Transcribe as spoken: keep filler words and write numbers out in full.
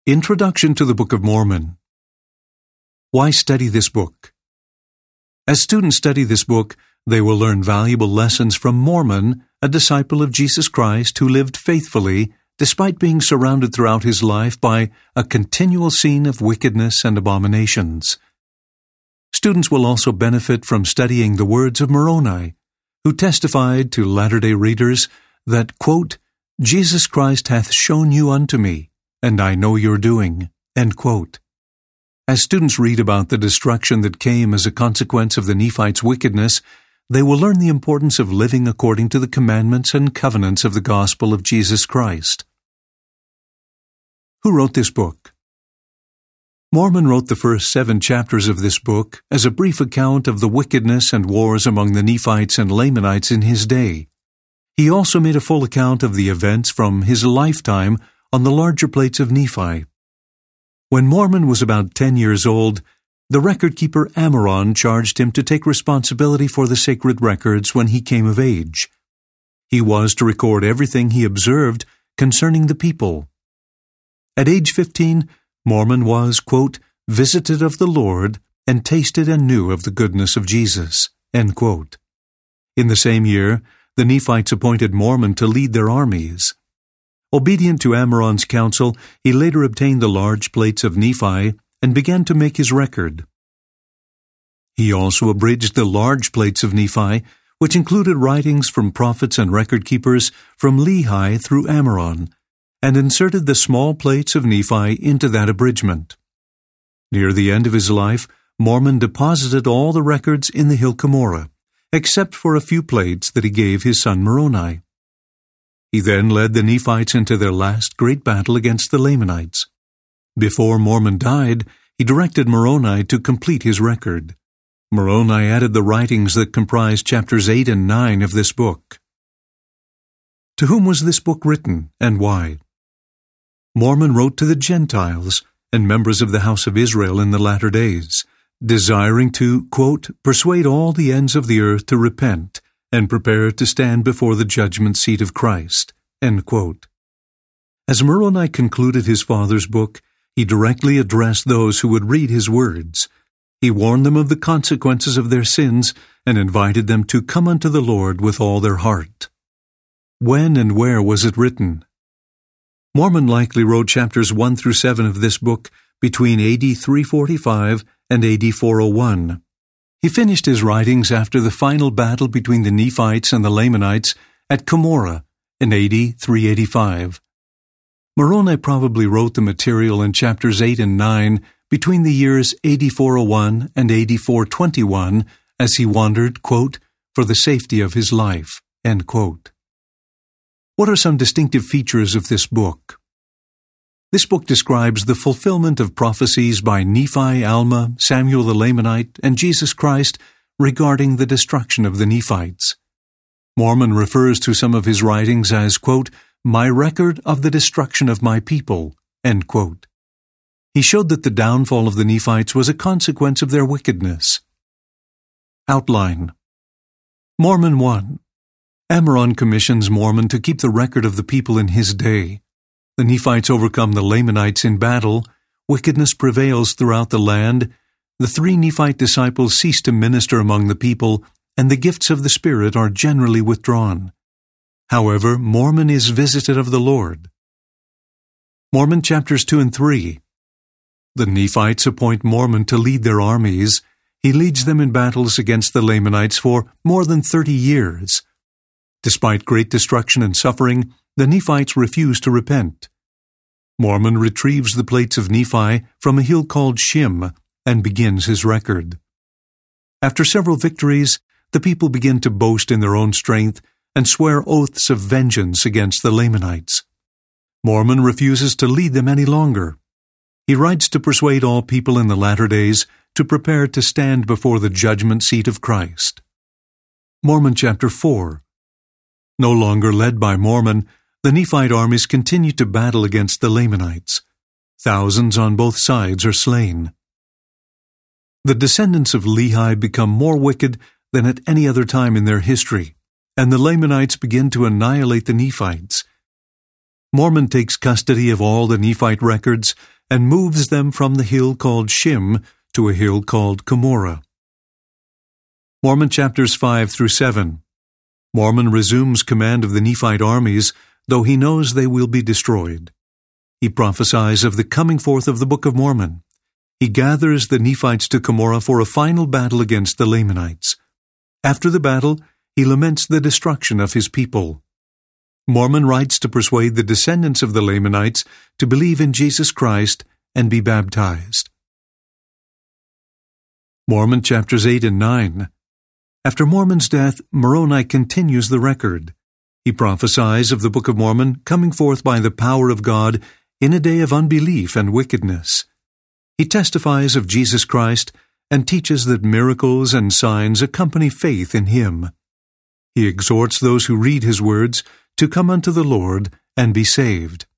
Introduction to the Book of Mormon. Why study this book? As students study this book, they will learn valuable lessons from Mormon, a disciple of Jesus Christ who lived faithfully despite being surrounded throughout his life by a continual scene of wickedness and abominations. Students will also benefit from studying the words of Moroni, who testified to latter-day readers that, quote, Jesus Christ hath shown you unto me, and I know your doing, end quote. As students read about the destruction that came as a consequence of the Nephites' wickedness, they will learn the importance of living according to the commandments and covenants of the gospel of Jesus Christ. Who wrote this book? Mormon wrote the first seven chapters of this book as a brief account of the wickedness and wars among the Nephites and Lamanites in his day. He also made a full account of the events from his lifetime on the larger plates of Nephi. When Mormon was about ten years old, the record-keeper Ammoron charged him to take responsibility for the sacred records when he came of age. He was to record everything he observed concerning the people. At age fifteen, Mormon was, quote, visited of the Lord, and tasted and knew of the goodness of Jesus, end quote. In the same year, the Nephites appointed Mormon to lead their armies. Obedient to Ammoron's counsel, he later obtained the large plates of Nephi and began to make his record. He also abridged the large plates of Nephi, which included writings from prophets and record-keepers from Lehi through Ammoron, and inserted the small plates of Nephi into that abridgment. Near the end of his life, Mormon deposited all the records in the hill Cumorah, except for a few plates that he gave his son Moroni. He then led the Nephites into their last great battle against the Lamanites. Before Mormon died, he directed Moroni to complete his record. Moroni added the writings that comprise chapters eight and nine of this book. To whom was this book written, and why? Mormon wrote to the Gentiles and members of the house of Israel in the latter days, desiring to, quote, persuade all the ends of the earth to repent and prepare to stand before the judgment seat of Christ, end quote. As Moroni concluded his father's book, he directly addressed those who would read his words. He warned them of the consequences of their sins and invited them to come unto the Lord with all their heart. When and where was it written? Mormon likely wrote chapters one through seven of this book between A D three forty-five and A D four oh one. He finished his writings after the final battle between the Nephites and the Lamanites at Cumorah in A D three eighty-five. Moroni probably wrote the material in chapters eight and nine between the years A D four oh one and A D four twenty-one as he wandered, quote, for the safety of his life, end quote. What are some distinctive features of this book? This book describes the fulfillment of prophecies by Nephi, Alma, Samuel the Lamanite, and Jesus Christ regarding the destruction of the Nephites. Mormon refers to some of his writings as, quote, my record of the destruction of my people, end quote. He showed that the downfall of the Nephites was a consequence of their wickedness. Outline. Mormon one. Ammoron commissions Mormon to keep the record of the people in his day. The Nephites overcome the Lamanites in battle, wickedness prevails throughout the land, the three Nephite disciples cease to minister among the people, and the gifts of the Spirit are generally withdrawn. However, Mormon is visited of the Lord. Mormon chapters two and three. The Nephites appoint Mormon to lead their armies. He leads them in battles against the Lamanites for more than thirty years. Despite great destruction and suffering, the Nephites refuse to repent. Mormon retrieves the plates of Nephi from a hill called Shim and begins his record. After several victories, the people begin to boast in their own strength and swear oaths of vengeance against the Lamanites. Mormon refuses to lead them any longer. He writes to persuade all people in the latter days to prepare to stand before the judgment seat of Christ. Mormon chapter four. No longer led by Mormon, the Nephite armies continue to battle against the Lamanites. Thousands on both sides are slain. The descendants of Lehi become more wicked than at any other time in their history, and the Lamanites begin to annihilate the Nephites. Mormon takes custody of all the Nephite records and moves them from the hill called Shim to a hill called Cumorah. Mormon chapters five through seven. Mormon resumes command of the Nephite armies, though he knows they will be destroyed. He prophesies of the coming forth of the Book of Mormon. He gathers the Nephites to Cumorah for a final battle against the Lamanites. After the battle, he laments the destruction of his people. Mormon writes to persuade the descendants of the Lamanites to believe in Jesus Christ and be baptized. Mormon chapters eight and nine. After Mormon's death, Moroni continues the record. He prophesies of the Book of Mormon coming forth by the power of God in a day of unbelief and wickedness. He testifies of Jesus Christ and teaches that miracles and signs accompany faith in Him. He exhorts those who read His words to come unto the Lord and be saved.